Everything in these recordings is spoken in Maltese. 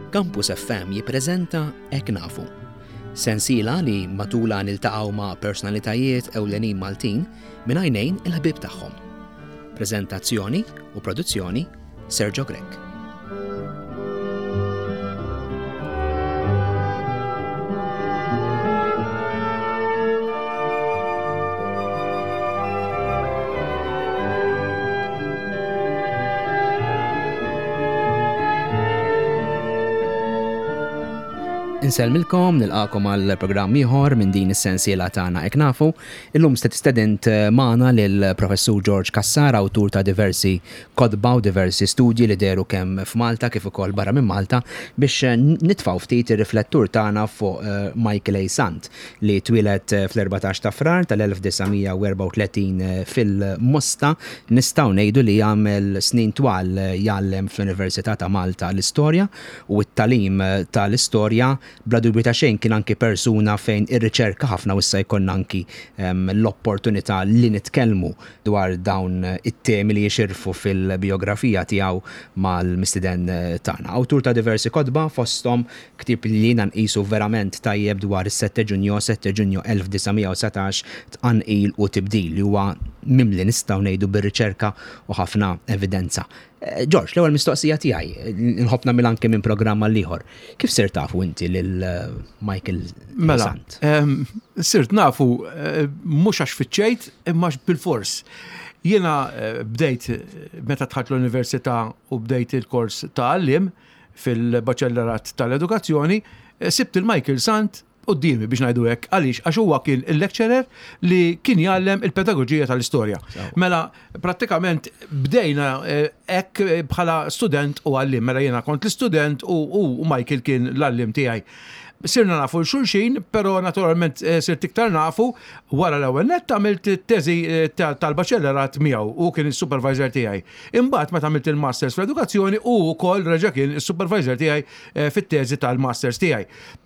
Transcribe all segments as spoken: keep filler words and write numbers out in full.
Campus F M jippreżenta Hekk Nafu. Sensiela li matula niltaqgħu ma' personalitajiet ewlenin Maltin minn għajnejn il-ħbieb tagħhom. Preżentazzjoni u produzzjoni Sergio Grek. Inselmilkom nilqakom għal programm ieħor minn din is-sensiela tagħna Hekk Nafu. Illum se tistedint magħna lil Professur George Cassar, awtur ta' diversi kotba u diversi studji li deru kemm f'Malta kif ukoll barra minn Malta biex nitfgħu ftit ir-riflettur tagħna fuq uh, Michael A. Sant li twilet fl-erbatax ta' Frar tal-elf tisa' erba' u tletin fil-Mosta. Nistgħu ngħidu li jagħmel snin twal jgħallem fl-Università ta' Malta l-istorja u t-talim tal-istorja bla dubju ta' xejn kien anki persuna fejn ir-riċerka ħafna u issa jkollna anki um, l-opportunità li nitkellmu dwar dawn it-temi li jixirfu fil-biografija tiegħu mal-mistiden tagħna. Awtur ta' diversi kotba fosthom ktieb li jiena nqisu verament tajjeb dwar is-sette Ġunju sette Ġunju elf tisa' u setax tqanqil u tibdil li huwa mimli nistgħu ngħidu bir-riċerka u ħafna evidenza. George, l-ewwel mistoqsija tiegħi nħobbna mill anke minn programma l-ieħor. Kif sirt tafu inti lil Michael Sant? Mela, sirt nafu mhux għax fiċċejt imma bil-fors. Jiena bdejt meta dħalt l-università u bdejt il-kors ta' għallim fil-baċellerat tal-edukazzjoni, sibt il-Michael Sant qudiemi biex ngħidu hekk għaliex għax huwa kien il-lecturer li kien jgħallem il-pedagogija tal-istorja. Mela prattikament bdejna hekk bħala student u għallim, mela jiena kont l-student u, u, u Michael kien l-għallim tiegħi. Sirna nafu l-xulxin, pero naturalment sirt iktar nafu wara l-ewwel nett għamilt teżi tal-baċellerat miegħu u kien is-supervisor tiegħi. Imbagħad meta għamilt il-masters fl-edukazzjoni u wkoll reġa' kien is-supervisor tiegħi fit-teżi tal-masters tiegħi.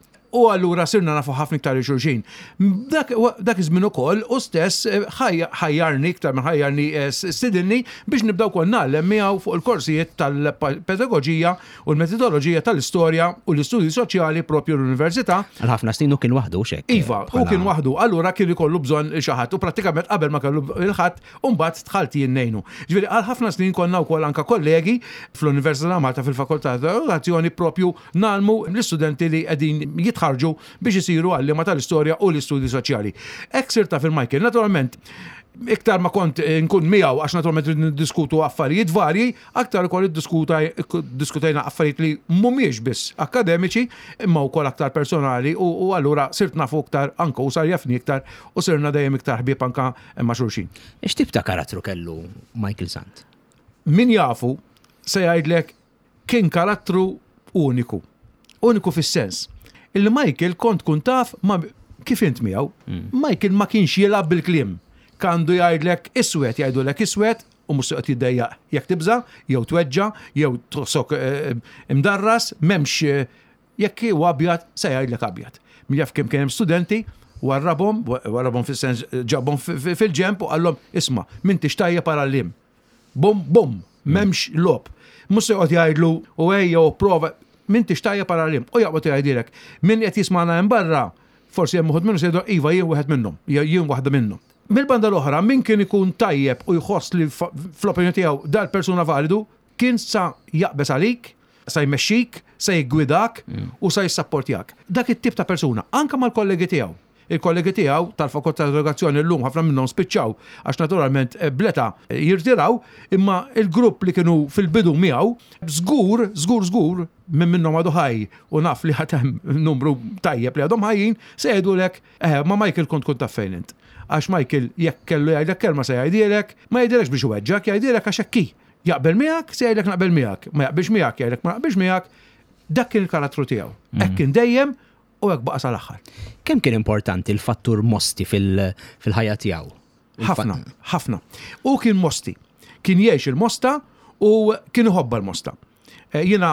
U allura sirna nafu ħafna iktar xulxin. Dak dak iż-żmien ukoll u stess ħajjarni iktar minn ħajjarni stidilni biex nibdew kol nagħlem miegħu fuq il-korsijiet tal-pedagogija u l-metodoloġija tal-istorja u l-istudji soċjali propju l-università. Għal ħafna snin u kien waħdu xek. Iva, u kien waħdu. Allura kien ikollu bżonn xi ħadd u prattikament qabel ma kellu il-ħadd u mbagħad dħalt jien ngħinu. Ġifieri għal ħafna snin konna wkoll anke kollegi fl-Università Malta fil-Fakultà ta' Edukazzjoni propju nagħmlu l-istudenti li qegħdin ħarġu biex isiru għallima tal-istorja u l-istudji soċjali. Hekk sirta fil-Michael, naturalment, iktar ma kont nkun miegħu għax naturalment niddiskutu affarijiet varji, aktar ukoll diskutajna affarijiet li mhumiex biss akademiċi, imma wkoll aktar personali u, u allura sirt nafu iktar anke u sar jafni iktar u sirna dejjem iktar ħbieb anke ma' xulxin. X'tip ta' karattru kellu Michael Sant? Min jafu se jgħidlek kien karattru uniku. Uniku fis-sens. Il-Michael kont kun taf ma kif int miegħu. Michael ma kienx jilgħab bil-kliem. Kandu jgħidlek iswed jgħidulek iswed u mhux qed jiddejja jekk tibża, jew tweġġa, jew tosok imdarras, m'hemmx jekk huwa abjad se jgħidlek abjad. Jaf kemm kien hemm studenti warrabhom, warrabhom fis-sens ġabhom fil-ġemp u qallhom isma' m'inti xtajja parallim. Bum bum, m'hemmx lob. Mhux se jqgħod jgħidlu u ejja u prova min tixtajja parallim, u jaqbad jgħidilek, min qed jisma'na hemm barra, forsi hemm uħud minnu se jgħidu iva jien wieħed minnhom, jien waħda minnhom. Mill-banda l-oħra, min kien ikun tajjeb u jħoss li fl-opinjoni tiegħu dal-persuna validu, kien sa jaqbes għalik, sa jmexxik, sa jiggwidak u sa jissapportjak. Dak it-tip ta' persuna, anke mal-kollegi tiegħu. Il-kollegi tiegħu tal-Fakultà ta' Edukazzjoni llum ħafna minnhom spiċċaw għax naturalment bleta jirtiraw, imma il-grupp li kienu fil-bidu miegħu żgur, żgur, żgur minn minnhom għadu ħaj u naf li ħadd hemm numru tajjeb li għadhom ħajjin se jgħidulek eh ma Michael kont kont taf fejn int. Għax Michael jekk kellu jgħidlek kelma se jgħidilek, ma jgħidilekx biex iweġġak, jgħidilek għax hekk jaqbel miegħek se jgħidlek naqbel miegħek, ma jaqbilx miegħek jgħidlek ma naqbilx miegħek. Dak kien il-karattru tiegħu. Hekk kien dejjem u hekk baqa' sal-aħħar. Kemm kien importanti l-fattur Mosti fil-ħajja tiegħu? Ħafna, ħafna. U kien Mosti. Kien jgħix il-Mosta u kien iħobba l-Mosta. Jiena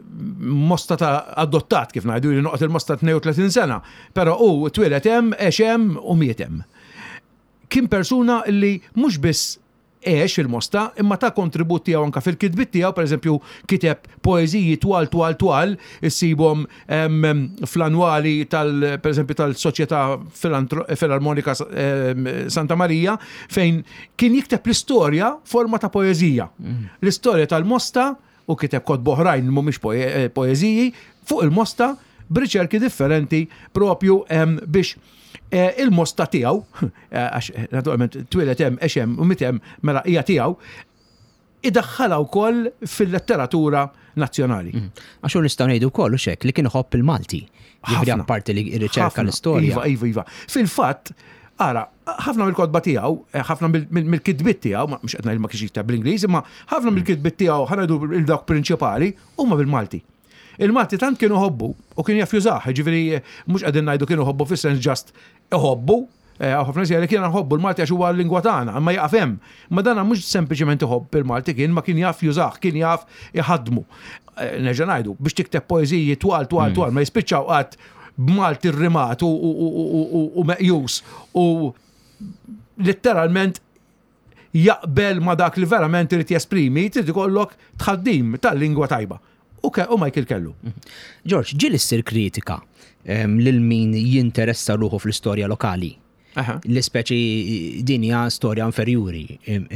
Mosta ta' adottat kif ngħidu li noqgħod il-Mosta tnejn u tletin sena, però hu twieled hemm, għex hemm u miet hemm. Kien persuna li mhux biss eħx fil-Mosta, imma ta' kontribut tiegħu anke fil-kitbit tiegħu, pereżempju kiteb poeżiji twal twal twal, issibhom fl-annwali tal pereżempju tal-Soċjetà Filarmonika Santa Marija, fejn kien jikteb l-istorja forma ta' poeżija. L-istorja tal-Mosta u kiteb kotba oħrajn mhumiex poeżiji fuq il-Mosta b'riċerki differenti propju biex il-Mosta tiegħu, għax naturalment twilet hemm għex hemm u mit hemm mela hija tiegħu, idaħħalha wkoll fil-letteratura nazzjonali. Għax hu nistgħu ngħidu wkoll hekk li kien iħobb il-Malti. Ġifieri apparti li riċerka l-istorja. Iva, iva, iva. Fil-fatt, ara, ħafna mill-kodba tiegħu, ħafna mill-kitbiet tiegħu, mhux qed ngħid ma kienx jikteb bl-Ingliż, imma ħafna mill-kitbiet tiegħu ħanajdu il-dawk prinċipali huma bil-Malti. Il-Malti tant kienu ħobbu u kien jaf jużaħ, ġifieri mhux qegħdin ngħidu kienu ħobbu fis-sens ġast iħobbu, ħafna nies kien nħobbu l-Malti għax huwa l-lingwa tagħna, ma jaqaf hemm. Ma dana mhux sempliċement iħobb il-Malti kien, ma kien jaf jużaħ, kien jaf iħaddmu. Nerġa' ngħidu biex tikteb poeżiji twal twal twal ma jispiċċaw qatt b'Malti rrimat u meqjus u letteralment jaqbel ma dak li verament irid jesprimi, trid ikollok tħaddim tal-lingwa tajba. U Michael kellu. George, ġieli issir kritika lil min jinteressa ruħu fl-istorja lokali. L-ispeċi din hija storja inferjuri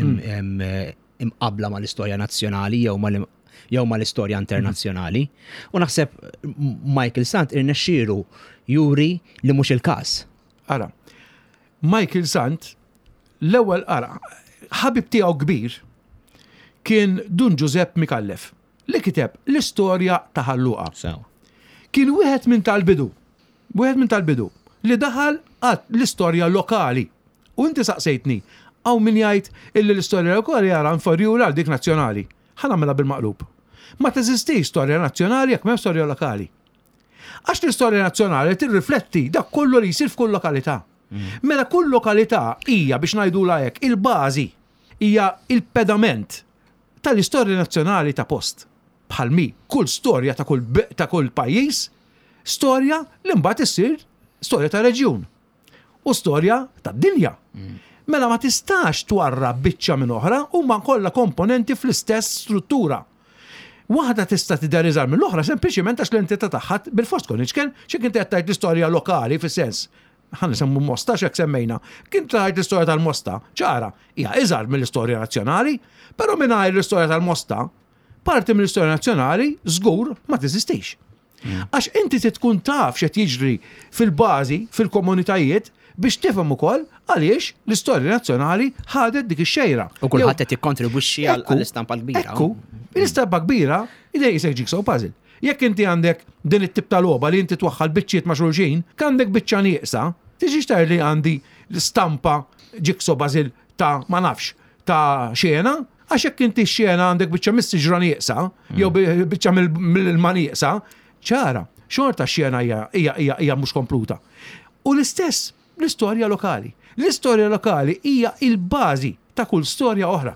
imqabla mal-istorja nazzjonali jew mal jew mal-istorja internazzjonali. U naħseb Michael Sant irnexxielu juri li mhux il-każ. Ara, Michael Sant l-ewwel ara ħabib tiegħu kbir kien Dun Giuseppe Mikallef li kiteb l-istorja ta' Ħalluqa. Kien wieħed minn tal-bidu, wieħed minn tal-bidu li daħal għad l-istorja lokali. U inti saqsejtni, għaw min jgħid illi l-istorja lokali għara inferjuri għal dik nazzjonali. Ħanamela bil-maqlub. Ma teżistix storja nazzjonali jekk m'hemm storja lokali. Għax l-istorja nazzjonali tirrifletti dak kollu li jsir f'kull lokalità. Mela kull lokalità hija biex ngħidula hekk il-bażi hija il-pedament tal-istorja nazzjonali ta' post. Bħal mi, kull storja ta' kull ta' kull pajjiż, storja li mbagħad issir storja ta' reġjun u storja tad-dinja. Mela ma tistax twarra biċċa minn oħra huma kollha komponenti fl-istess struttura. Waħda tista' tideriżar mill-oħra sempliċiment għax l-entità tagħha bil-fost kon iċken xi kien qed tgħid l-istorja lokali fis-sens. Ħan nisemmu Mosta x'hekk semmejna. Kien tgħid l-istorja tal-Mosta, ċara, hija iżgħar mill-istorja nazzjonali, però mingħajr l-istorja tal-Mosta, parti mill-istorja nazzjonali żgur ma teżistix. Għax inti tkun taf x'qed jiġri fil-bażi, fil-komunitajiet biex tifhem ukoll għaliex l-istorja nazzjonali ħadet dik ix-xejra. U kulħadd qed jikkontribwixxi għall-istampa kbira. Ekku, l-istampa kbira idej isek jigsaw puzzle. Jekk inti għandek din it-tip ta' logħba li inti twaħħal biċċiet ma' xulxin, k'għandek biċċa nieqsa, tiġi xtar li għandi l-stampa jigsaw puzzle ta' ma nafx ta' xena, għax jekk inti x-xena għandek biċċa mis-siġra nieqsa, jew biċċa mill-ma nieqsa, ċara, xorta x-xena hija mhux kompluta. U l-istess l-istorja lokali. L-istorja lokali hija il-bażi ta' kull storja oħra.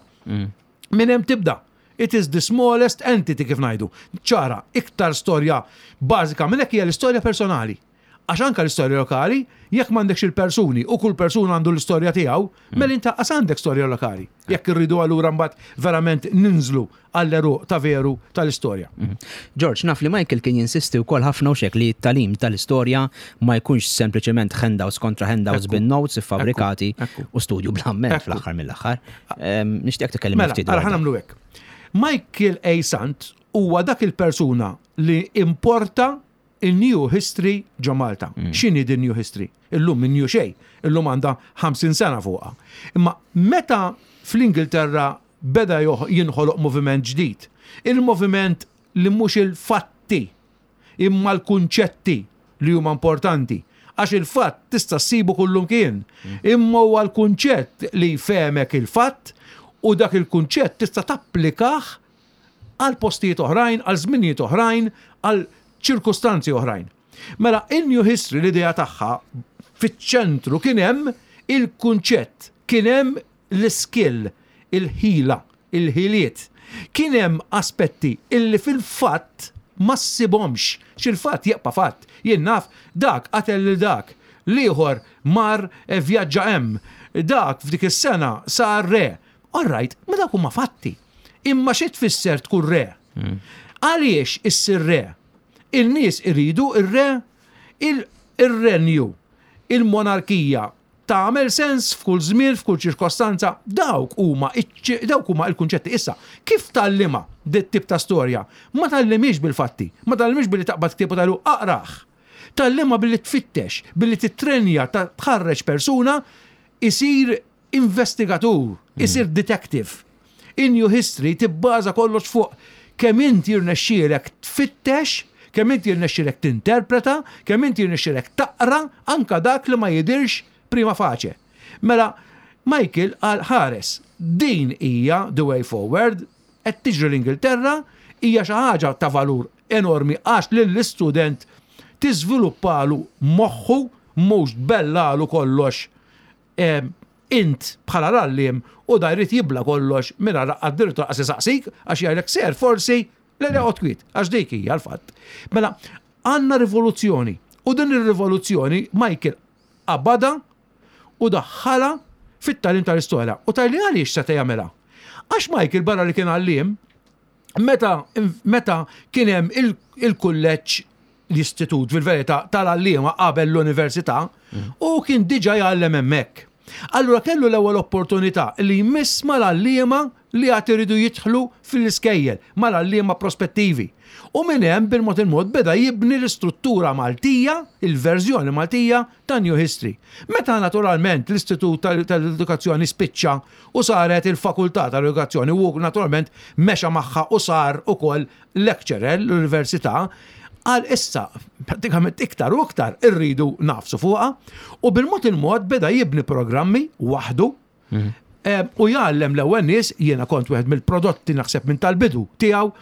Min hemm tibda. It is the smallest entity kif ngħidu. ċara, iktar storja bażika minn hekk hija l-istorja personali. Għax anke l-istorja lokali, jekk m'għandekx il-persuni u kull persuna għandu l-istorja tiegħu, mela intaqqas għandek storja lokali. Jekk irridu allura mbagħad verament ninżlu għall-eruq ta' veru tal-istorja. George, naf li Michael kien jinsisti wkoll ħafna xek li t-talim tal-istorja ma jkunx sempliċement handouts kontra handouts bin notes iffabrikati u studju bl-ħammer fl-aħħar mill-aħħar. Nixtieq tikellim ftit. Mela, ara ħanamlu hekk. Michael A. Sant huwa dak il-persuna li importa il-New History ġo Malta. X'inhi din New History? Illum min new xejn, illum għandha ħamsin sena fuqha. Imma meta fl-Ingilterra beda jinħoloq moviment ġdid, il-moviment li mhux il-fatti imma l-kunċetti li huma importanti. Għax il-fatt tista' ssibu kullum kien. Imma huwa l-kunċett li jfehmek il-fatt u dak il-kunċett tista' tapplikah għal postijiet oħrajn, għal żminijiet oħrajn, għal ċirkustanzi oħrajn. Mela, in-New History l-idea tagħha fiċ-ċentru kien hemm il-kunċett, kien hemm l-skill, il-ħila, il-ħiliet. Kien hemm aspetti illi fil-fatt ma ssibhomx, x'il-fatt jaqpa' fatt. Jien naf dak qatel lil dak, l-ieħor mar vjaġġa hemm, dak f'dik is-sena sar re. all right, ma dak huma fatti. Imma xi tfisser tkun re? Għaliex issir re? Il-nies iridu ir-re, il-renju, il-monarkija tagħmel sens f'kull żmien, f'kull ċirkostanza, dawk huma dawk huma l-kunċetti. Issa, kif tallima dit tip ta' storja? Ma tallimix bil-fatti, ma tallimix billi taqbad ktieb u talu aqraħ. Tallima billi tfittex, billi titrenja ta' tħarreġ persuna isir investigatur, isir detective. In your history tibbaża kollox fuq kemm inti jirnexxielek tfittex, kemm inti jirnexxielek tinterpreta, kemm inti jirnexxielek taqra anka dak li ma jidirx prima faċe. Mela, Michael għal ħares, din hija the way forward, qed tiġri l-Ingilterra, hija xi ħaġa ta' valur enormi għax lill-istudent tiżviluppalu moħħu mhux bellalu kollox int bħala rallim u da jrid jibla kollox minn għad-dirtu qasi saqsik għax jgħidlek ser forsi l-eqgħod kwiet għax dik hija l-fatt. Mela, għandna rivoluzzjoni u din ir-rivoluzzjoni Michael qabada u daħħala fit-talim tal-istorja. U tajli għaliex se jagħmilha. Għax Michael barra li kien għallim, meta meta kien hemm il-kulleġġ l-istitut fil-verità tal-għalliema qabel l-università u kien diġà jgħallem hemmhekk. Allura kellu l-ewwel opportunità li jmiss mal-għalliema li għad iridu jidħlu fil-iskejjel, mal-għalliema prospettivi. U minn hemm bil-mod il-mod beda jibni l-istruttura Maltija, il-verżjoni Maltija ta' New History. Meta naturalment l-Istitut tal-Edukazzjoni spiċċa u saret il-Fakultà tal-Edukazzjoni u naturalment mexa magħha u sar ukoll lecturer l-Università, għal issa pratikament iktar u iktar irridu nafsu fuqha u bil-mod il-mod beda jibni programmi waħdu. U jgħallem l-ewwel nies jiena kont wieħed mill-prodotti naħseb minn tal-bidu tiegħu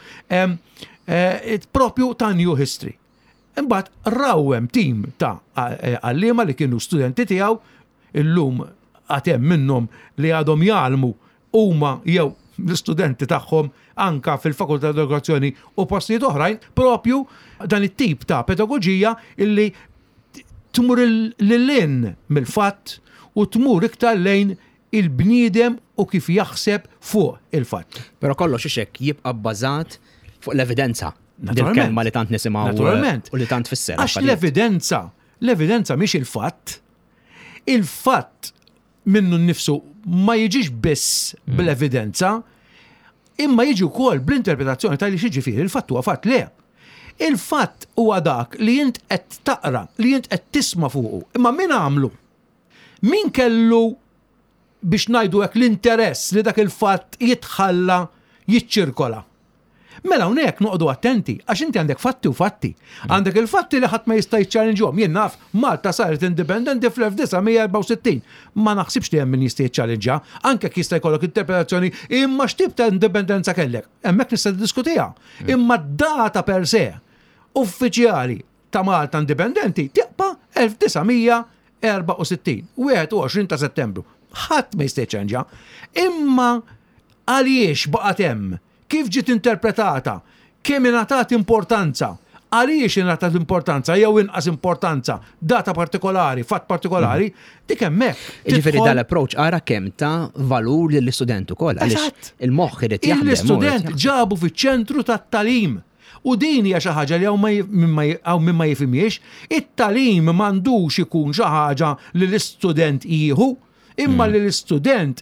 propju ta' New History. Imbagħad rawhem tim ta' għalliema li kienu studenti tiegħu illum għad hemm minnhom li għadhom jgħallmu huma jew l-istudenti tagħhom anka fil-Fakultà tal-Edukazzjoni u postijiet oħrajn propju dan it-tip ta' pedagogija illi tmur lil-lin mill-fatt u tmur iktar lejn il-bniedem u kif jaħseb fuq il-fatt. Però kollox ixek jibqa' bbażat fuq l-evidenza. Dil-kelma li tant nisimgħu u li tant fisser. Għax l-evidenza, l-evidenza mhix il-fatt. Il-fatt minnu nnifsu ma jiġix biss bl-evidenza, imma jiġi wkoll bl-interpretazzjoni ta' li xiġifieri il-fatt huwa fatt le. Il-fatt huwa dak li int qed taqra, li int qed tisma' fuqu. Imma min għamlu? Min kellu biex ngħidu hekk l-interess li dak il-fatt jitħalla jiċċirkola? Mela hawnhekk noqogħdu attenti għax inti għandek fatti u fatti. Għandek il-fatti li ħadd ma jista' jiċċallenġhom. Jien naf Malta saret indipendenti fl-elf tisa mija erba' u sittin. Ma naħsibx li hemm min jista' jiċċallenġa, anke jista' jkollok interpretazzjoni imma x'tip ta' indipendenza kellek. Hemmhekk nista' diskutiha. Imma d-data per se uffiċjali ta' Malta indipendenti tieqa' elf tisa mija erba' u sittin, wieħed u għoxrin ta' Settembru. Ħadd ma jista' jiċċallenġa. Imma għaliex baqgħet hemm? Kif ġiet interpretata? Kemm ingħatat importanza? Għaliex ingħatat importanza jew inqas importanza? Data partikolari, fatt partikolari, dik hemmhekk. Jiġifieri dal-approach ara kemm ta' valur lill-istudent ukoll għaliex il-moħħ irid jaħdem. Il-istudent ġabu fiċ-ċentru tat-talim. U din hija xi ħaġa li hawn min ma jifhimiex, it-talim m'għandux ikun xi ħaġa li l-istudent jieħu, imma li l-istudent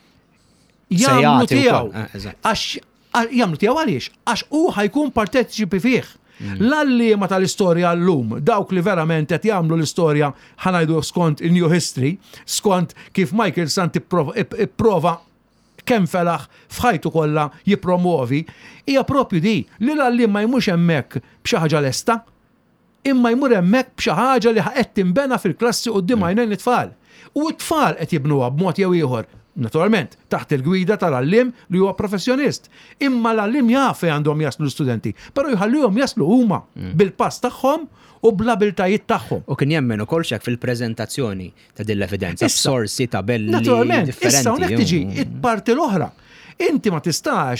jagħmlu tiegħu. Għax jamlu tiegħu għaliex, għax hu ħajkun parteċipi fih. L-għalliema tal-istorja llum, dawk li verament qed jagħmlu l-istorja ħanajdu skont il-New History, skont kif Michael Sant ipprova kemm felaħ f'ħajtu kollha jippromuovi, hija propju di li l-għalliem ma jmux hemmhekk b'xi ħaġa lesta, imma jmur hemmhekk b'xi ħaġa li qed tinbena fil-klassi quddiem għajnejn it-tfal. U t-tfal qed jibnuha b'mod jew ieħor. Naturalment, taħt il-gwida tal-għallim li huwa professjonist. Imma l-għallim jaf fejn għandhom jaslu l-studenti, però jħallihom jaslu huma bil-pass tagħhom u bl-abiltajiet tagħhom. U kien jemmen ukoll xek fil-preżentazzjoni ta' din l-evidenza b'sorsi tabelli differenti. Naturalment, issa hawnhekk tiġi it-parti l-oħra. Inti ma tistax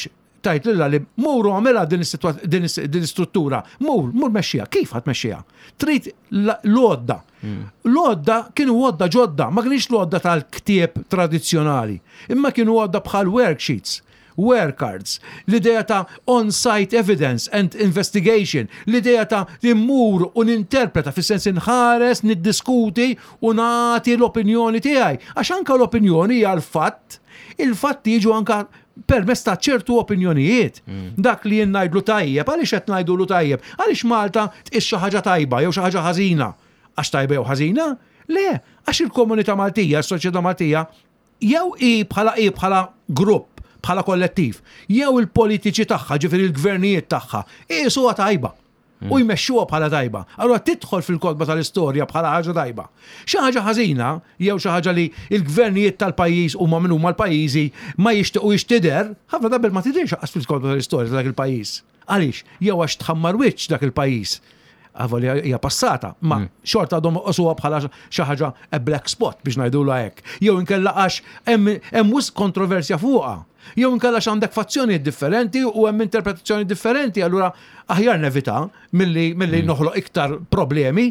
tajt lilla li muru għamela din l-istruttura, mur, mur mexxija, kif għat mexxija? Trid l-odda. L-odda kienu odda ġodda, ma kienx l-odda tal-ktieb tradizzjonali, imma kienu odda bħal worksheets, workcards, l-ideja ta' on-site evidence and investigation, l-ideja ta' immur u ninterpreta fis-sens inħares, niddiskuti u nagħti l-opinjoni tiegħi. Għax anke l-opinjoni hija l-fatt, il-fatti jiġu anke permezz ta' ċertu opinjonijiet. Dak li jien ngħidlu tajjeb, għaliex qed ngħidulu tajjeb? Għaliex Malta tqis xi ħaġa tajba jew xi ħaġa ħażina? Għax tajba jew ħażina? Le, għax il-komunità Maltija, s-soċjetà Maltija, jew hi bħala hi bħala grupp, bħala kollettiv, jew il-politiċi tagħha, ġifieri il-gvernijiet tagħha, qiegħu tajba. U jmexxuha bħala tajba. Allura tidħol fil-kodba tal-istorja bħala ħaġa tajba. Xi ħaġa ħażina jew xi ħaġa li l-gvernijiet tal-pajjiż huma min huma l-pajjiżi ma jixtiequ jixtider, ħafna dabel ma tidhirx aqas fil-kodba tal-istorja ta' dak il-pajjiż. Għaliex? Jew għax tħammar wiċċ dak il-pajjiż. Għavoli hija passata, ma xorta għadhom qosuha bħala xi ħaġa black spot biex ngħidulha hekk. Jew inkella għax hemm wisq kontroversja fuqha. Jew inkella għandek fazzjoni differenti u hemm interpretazzjoni differenti, allura aħjar nevita milli milli noħloq iktar problemi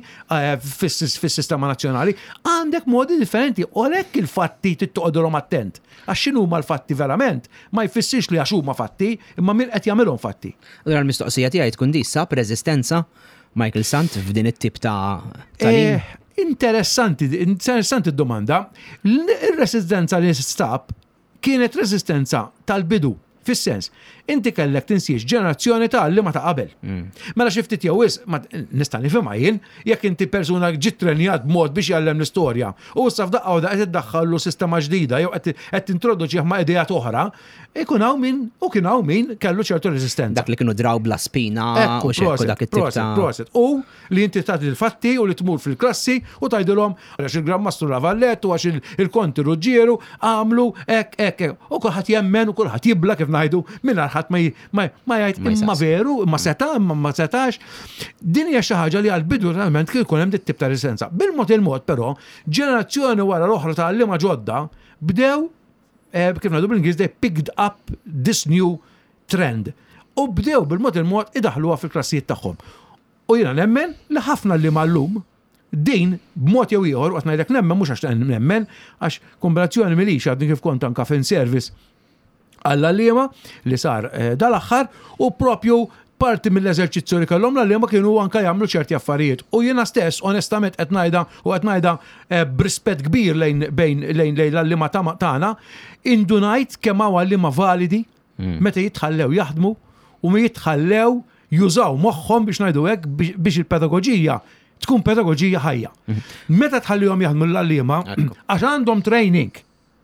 fis-sistema nazzjonali. Għandek modi differenti u għalhekk il-fatti tittoqgħodulhom attent. Għax x'inhu huma l-fatti verament, ma jfissirx li għax huma fatti, imma min qed jagħmilhom fatti. Allura l-mistoqsija tiegħi tkun di sab reżistenza Michael Sant f'din it-tip ta' eh, interessanti, interessanti d-domanda. Il-resistenza li stab kienet resistenza tal-bidu, fis-sens, inti kellek tinsiex ġenerazzjoni ta' li ma ta' qabel. Mela xi ftit jew wis nista' nifhimha jien, jekk inti persuna ġiet trenjat b'mod biex jgħallem l-istorja u issa f'daqqa u qed iddaħħallu sistema ġdida jew qed tintroduċi ma' idejat oħra, ikun hawn min u kien hawn min kellu ċertu resistenza. Dak li kienu draw bla spina u xekku dak it-tip ta' proset. U li inti tagħti l-fatti u li tmur fil-klassi u tgħidilhom għax il-Grammastru Lavallet u għax il-Konti Ruġġieru għamlu hekk hekk u kulħadd jemmen u kulħadd jibla kif ngħidu mingħajr ħadd ma jgħid imma veru, imma seta, imma ma setax. Din hija xi ħaġa li għall-bidu realment kien ikun hemm dit-tip ta' resistenza. Bil-mod il-mod però, ġenerazzjoni wara l-oħra ta' liema ġodda bdew kif ngħidu bl-Ingliż they picked up this new trend. U bdew bil-mod il-mod idaħluha fil-klassijiet tagħhom. U jiena nemmen li ħafna li mallum din b'mod jew ieħor qed ngħidlek nemmen mhux għax nemmen għax kombinazzjoni milix għadni kif kont anke fin service għall-għalliema li sar dal-aħħar u propju parti mill-eżerċizzju li kellhom l-għalliema kienu anke jagħmlu ċerti affarijiet. U jiena stess onestament qed ngħidha u qed ngħidha b'rispett kbir lejn bejn lejn l-għalliema tagħna, indunajt kemm hawn għalliema validi meta jitħallew jaħdmu u ma jitħallew jużaw moħħhom biex ngħidu hekk biex il-pedagoġija tkun pedagoġija ħajja. Meta tħallihom jaħdmu l-għalliema għax għandhom training.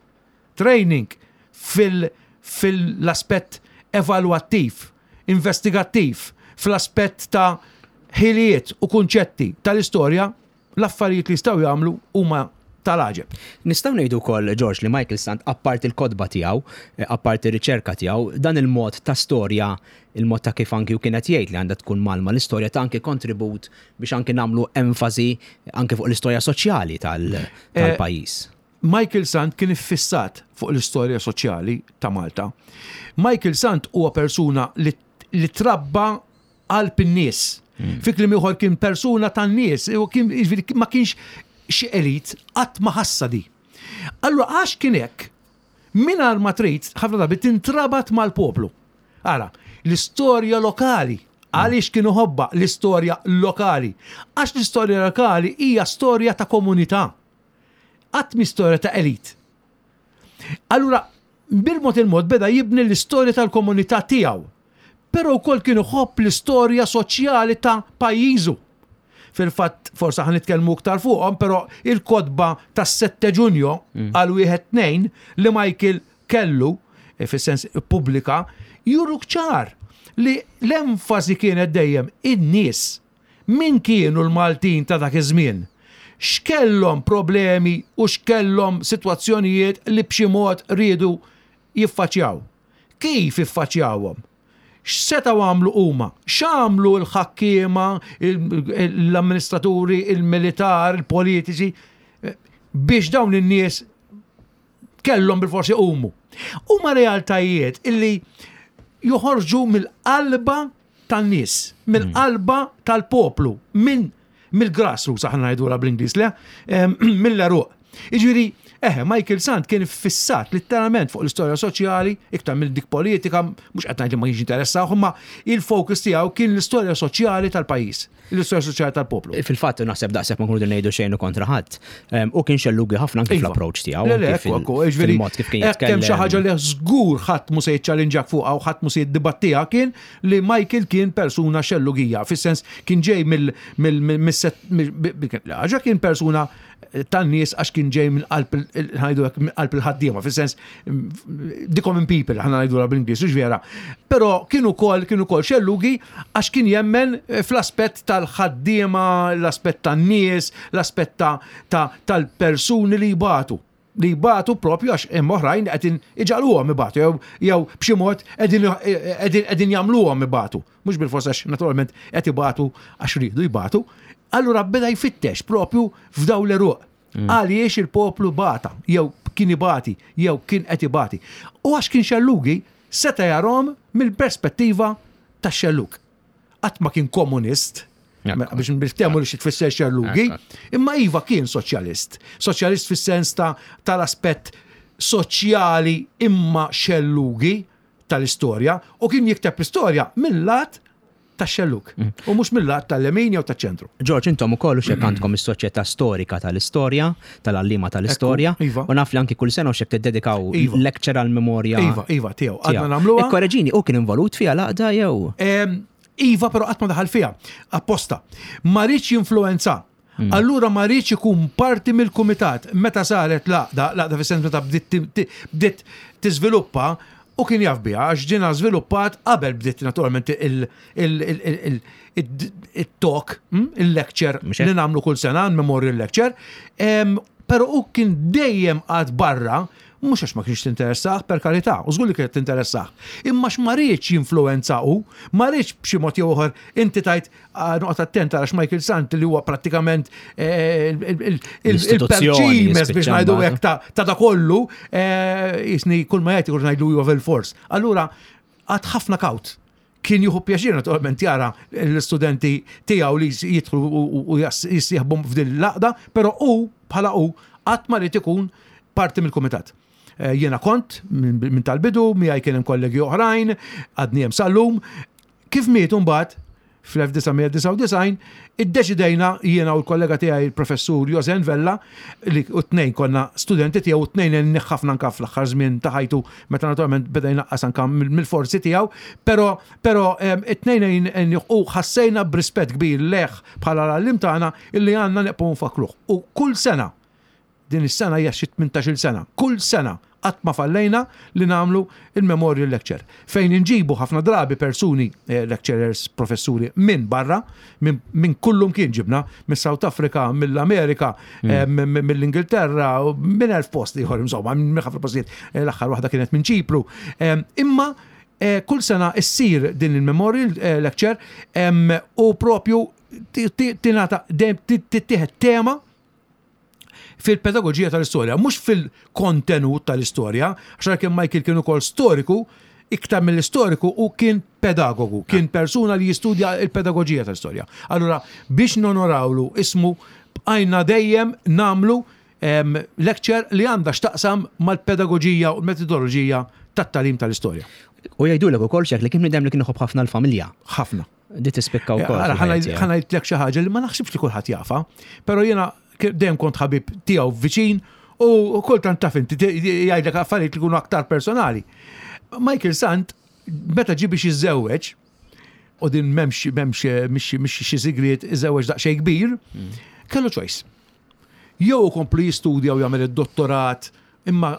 Training fil- fil-aspett evalwattiv, investigattiv, fl-aspett ta' ħiliet u kunċetti tal-istorja, l-affarijiet li jistgħu jagħmlu huma tal-aġeb. Nistgħu ngħidu wkoll George li Michael Sant appart il-kodba tiegħu, appart ir-riċerka tiegħu, dan il-mod ta' storja, il-mod ta' kif anki kienet jgħid li għandha tkun malma l-istorja ta' anke kontribut biex anke nagħmlu enfasi anke fuq l-istorja soċjali tal-pajjiż. Michael Sant kien iffissat fuq l-istorja soċjali ta' Malta. Michael Sant huwa persuna li, li trabba qalb in-nies. Mm. Fi kliem ieħor kien persuna tan-nies, ma kienx xi elit qatt ma ħassa di. Allura għax kien hekk, mingħajr ma trid ħafna drabi tintrabat mal-poplu. Ara, l-istorja lokali għaliex kienu ħobba l-istorja lokali. Għax l-istorja lokali hija storja ta' komunità. Għatmi storja ta' elit. Allura, bil-mod il-mod beda jibni l-istorja tal-komunità tiegħu. Però wkoll kienu ħobb l-istorja soċjali ta' pajjiżu. Fil-fatt, forsa ħan nitkellmu aktar fuqhom, però il-kodba tas-sette Ġunju għal wieħed tnejn li Michael kellu, fis-sens pubblika, juru ċar li l-enfasi kienet dejjem in-nies. Min kienu l-Maltin ta' dak iż-żmien? X'kellhom problemi u x'kellhom sitwazzjonijiet li b'xi mod riedu jiffaċjaw. Kif jiffaċjawhom? X'setgħu għamlu huma? X'għamlu l-ħakkiema, l-amministraturi, il-militar, il-politiċi biex dawn in-nies kellhom bil-forsi huma. Huma realtajiet illi joħorġu mill-qalba tan-nies, mill-qalba tal-poplu, minn mill-grassroots aħna ngħidula bl-Ingliż le, mill-eruq. Jiġifieri, eħe, Michael Sant kien fissat letteralment fuq l-istorja soċjali, iktar mill dik politika, mhux qed ngħid li ma jiġi interessaw, imma il-fokus tiegħu kien l-istorja soċjali tal-pajjiż, l-istorja soċjali tal-poplu. Fil-fatt naħseb daqshekk ma nkunu ngħidu xejn kontra ħadd. U kien xellugi ħafna anke fl-approach tiegħu. Fil-mod kif kien jitkellem. Kemm xi ħaġa li żgur ħadd mhux se jiċċallenġjak fuqha u ħadd mhux se jiddibattiha kien li Michael kien persuna xellugija, fis-sens kien ġej mill ħaġa kien persuna tan-nies għax kien ġej minn qalb il-ħaddiema, fis-sens the common people, ħana ngħidula bl-Ingliż, mhux vera. Però kien ukoll kien ukoll xellugi għax kien jemmen fl-aspett tal-ħaddiema, l-aspett tan-nies, l-aspett tal-persuni li jbatu. Li jbatu propju għax hemm oħrajn qegħdin iġaluhom ibatu, jew jew b'xi mod qegħdin jagħmluhom ibatu. Mhux bil-fors għax naturalment qed ibatu għax ridu jbatu. Allura beda jfittex propju f'daw l-eruq. Għaliex il-poplu bata, jew kien ibati, jew kien qed ibati. U għax kien xellugi, seta' jarahom mill-perspettiva tax-xellug. Qatt ma kien komunist, biex nbiftemu li xi tfisser xellugi, imma iva kien soċjalist. Soċjalist fis-sens tal-aspett soċjali imma xellugi tal-istorja, u kien jikteb l-istorja mill-lat tax-xellug, u mhux mill-lat tal-lemin jew taċ-ċentru. George, intom ukoll x'hekk għandkom is-soċjetà storika tal-istorja, tal-għallima tal-istorja, u naf li anki kull sena x'hekk tiddedikaw lecture għall-memorja. Iva, iva, tiegħu. Għadna nagħmluha. Ikkoreġini, u kien involut fiha laqda jew? Iva, però qatt ma daħal fiha, apposta. Ma rridx jinfluwenza. Allura ma rridx ikun parti mill-kumitat. Meta saret laqda, laqda fis-sens meta bdiet tiżviluppa, u kien jaf biha għax ġiena żviluppat qabel bdiet naturalment il-talk, il-lecture li nagħmlu kull sena, memorial lecture, però u kien dejjem għad barra, mhux għax ma kienx tinteressaħ per karità, u żgur li kien tinteressaħ. Imma x'ma rridx jinfluwenzaw, ma rridx b'xi mod jew ieħor inti tajt noqgħod attent għax Michael Sant li huwa prattikament il-perċimes biex ngħidu hekk ta' da kollu, jisni kull ma jgħid ngħidu huwa fil-fors. Allura għad ħafna kawt. Kien jieħu pjaċir naturalment jara l-istudenti tiegħu li jidħlu u jissieħbhom f'din l-laqda, però hu bħala hu qatt ma rid ikun parti mill-kumitat. Jiena kont minn tal-bidu, miegħi kien hemm kollegi oħrajn, għadni hemm sal-lum. Kif mietu mbagħad fl-1999 iddeċidejna jiena u l-kollega tiegħi il-professur Josen Vella li u tnejn konna studenti tiegħu u tnejn ħafna anke fl-aħħar żmien ta' ħajtu meta naturalment beda jnaqqas anke mill-forzi tiegħu, però però it-tnejn u ħassejna b'rispett kbir leħ bħala l-għallim tagħna illi għandna neqgħu nfakruh. U kull sena din is-sena hija xi tmintax-il sena. Kull sena qatt ma fallejna li nagħmlu il-memorial lecture. Fejn inġibu ħafna drabi persuni lecturers, professuri minn barra, minn kullum kien ġibna, minn South Africa, mill-Amerika, mill-Ingilterra, minn elf post ieħor insomma, minn ħafna postijiet. L-aħħar waħda kienet minn Ċipru. Imma kull sena issir din il-memorial lecture u propju tingħata tittieħed tema fil-pedagogija tal-istorja, mhux fil-kontenut tal-istorja, għax kien Michael kien ukoll storiku, iktar mill-istoriku u kien pedagogu, kien persuna li jistudja il-pedagogija tal-istorja. Allura biex nonorawlu ismu bqajna dejjem namlu lecture li għandha x'taqsam mal-pedagogija u l-metodoloġija tat-talim tal-istorja. U jgħidulek ukoll xek li kien nidem li kienu ħafna l-familja. Ħafna. Di tispikka wkoll. Ħana jgħidlek xi ħaġa li ma naħsibx li kulħadd jafa, però jiena dejjem kont ħabib tiegħu viċin u kultant taf inti jgħidlek affarijiet li jkunu aktar personali. Michael Sant meta ġie biex jiżżewweġ u din m'hemmx m'hemmx xi sigriet iżewweġ daqsxejn kbir, kellu choice. Jew ikomplu jistudja u jagħmel id-dottorat, imma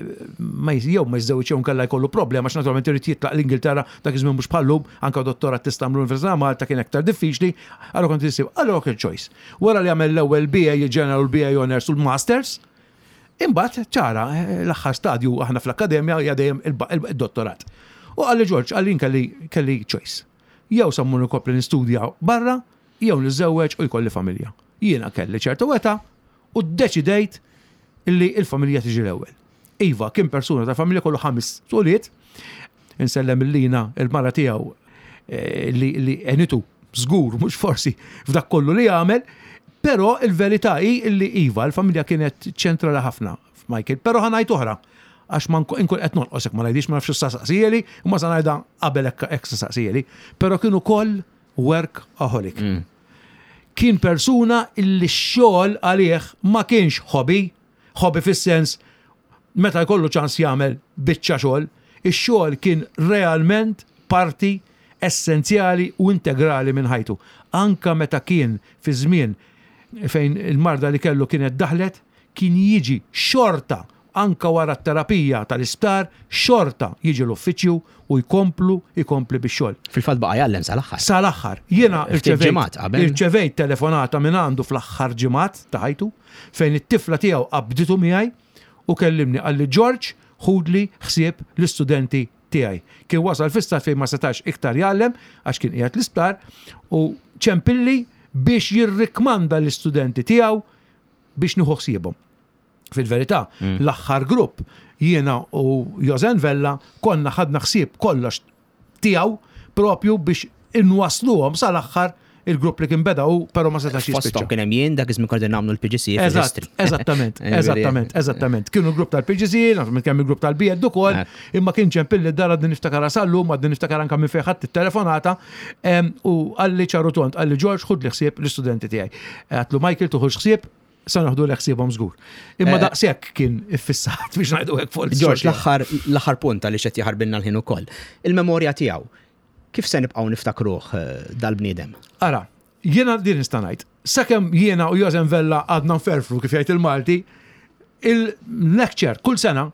jew ma jiżżewweġ jew nkella jkollu problema għax naturalment irid jitlaq l-Ingilterra dak iż-żmien mhux bħallum, anke dottorat tista' l-Università Malta kien aktar diffiċli, allura kont isib, allura kien choice. Wara li għamel l-ewwel B A, il-General u l-B A Honors u l-Masters, imbagħad ċara l-aħħar stadju aħna fl-akkademja hija dejjem id-dottorat. U għalli George, għallin kelli choice. Jew sammu nkompli nistudja barra, jew niżżewweġ u jkolli familja. Jiena kelli ċertu weta u ddeċidejt illi il-familja tiġi l-ewwel. Iva, kien persuna ta' familja kollu ħames soliet, insellem il-lina il-mara tiegħu li enitu żgur mhux forsi f'dak kollu li jagħmel, però il-verità hi li iva l-familja kienet ċentrali ħafna f'Michael, però ħanajt oħra għax ma nkun qed nonqosek ma ngħidix ma nafx saqsijeli u ma sa ngħidha qabel hekk saqsijeli, però kienu koll workaholic. Kien persuna illi x-xogħol għalih ma kienx hobby, hobby fis-sens meta jkollu ċans jagħmel biċċa xogħol, ix-xogħol kien realment parti essenzjali u integrali minn ħajtu. Anka meta kien fi żmien fejn il-marda li kellu kienet daħlet, kien jiġi xorta anka wara t-terapija tal-isptar, xorta jiġi l-uffiċju u jkomplu, jkompli bix-xogħol. Fil-fatt baqa' jgħallem sal-aħħar. Sal-aħħar. Jiena irċevejt telefonata minn għandu fl-aħħar ġimgħat ta' ħajtu fejn it-tifla tiegħu qabditu miegħi u kellimni qalli George ħudli ħsieb l-istudenti tiegħi. Kien wasal fis-stat fejn ma setax iktar jgħallem għax kien qiegħed l-isptar u ċempilli biex jirrikmanda l-istudenti tiegħu biex nieħu ħsiebhom. Fil-verità, mm. l-aħħar grupp jiena u Josen Vella konna ħadna ħsieb kollox tiegħu propju biex inwasluhom sal-aħħar il-grupp li kien beda'u, però ma setax jispiċċa. Fosthom kien hemm jien dak iż konna nagħmlu l-P G C fil-history. Eżattament, eżattament, eżattament. Kienu l-grupp tal-P G C, naturalment kemm il-grupp tal-B E D ukoll, imma kien ċempilli d-dar għaddi niftakar sallu, ma għaddi niftakar anke minn fejn ħadd it-telefonata u għalli ċarutont, għalli George ħud li ħsieb l-istudenti tiegħi. Għatlu Michael tuħux ħsieb sa naħdu l-ħsiebhom żgur. Imma daqshekk kien iffissat biex ngħidu hekk fuq George l-aħħar l-aħħar punt li xed jaħarbilna l-ħin ukoll. Il-memorja tiegħu. Kif se nibqgħu niftakruh dal-bniedem? Ara, jiena din nista' ngħid. Sakemm jiena u Josen Vella għadna nferfru kif jgħid il-Malti, il-lecture kull sena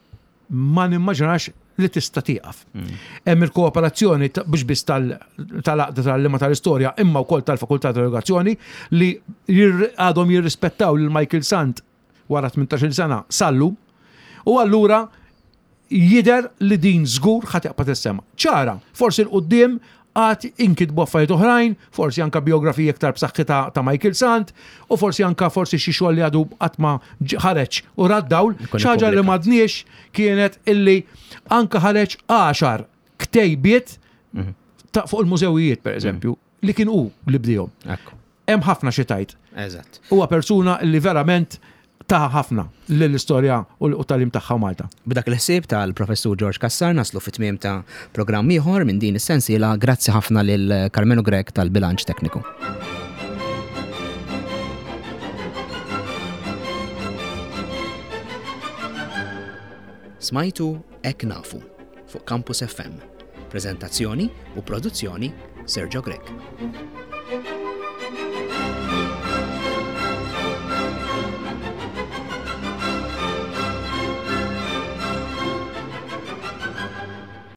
ma nimmaġinax li tista' tieqaf. Hemm il-kooperazzjoni biex biss tal-għaqda tal-lima tal-istorja imma wkoll tal-Fakultà tal-Edukazzjoni li għadhom jirrispettaw lil Michael Sant wara tmintax-il sena sallu u allura jidher li din żgur ħadd jaqbad is-sema. ċara, forsi l-qudiem għad inkitbu affarijiet oħrajn, forsi anka biografija iktar b'saħħitha ta' Michael Sant, u forsi anka forsi xi xogħol li għadu qatt ma ħareġ u raddawl, xaġa li m'għadniex kienet illi anka ħareġ għaxar ktejbiet ta' fuq il-mużewijiet pereżempju li kien hu li bdihom. Hemm ħafna xi tajt. Eżatt. Huwa persuna li verament ta' ħafna l-istorja u tal-im tagħha Malta. B'dak il-ħsieb tal-Professur George Kassar naslu fit-tmiem ta' programm ieħor minn din is-sensiela, grazzi ħafna lil Carmenu Grek tal-bilanċ tekniku. Smajtu Hekk Nafu fuq Campus F M. Preżentazzjoni u produzzjoni Sergio Grek.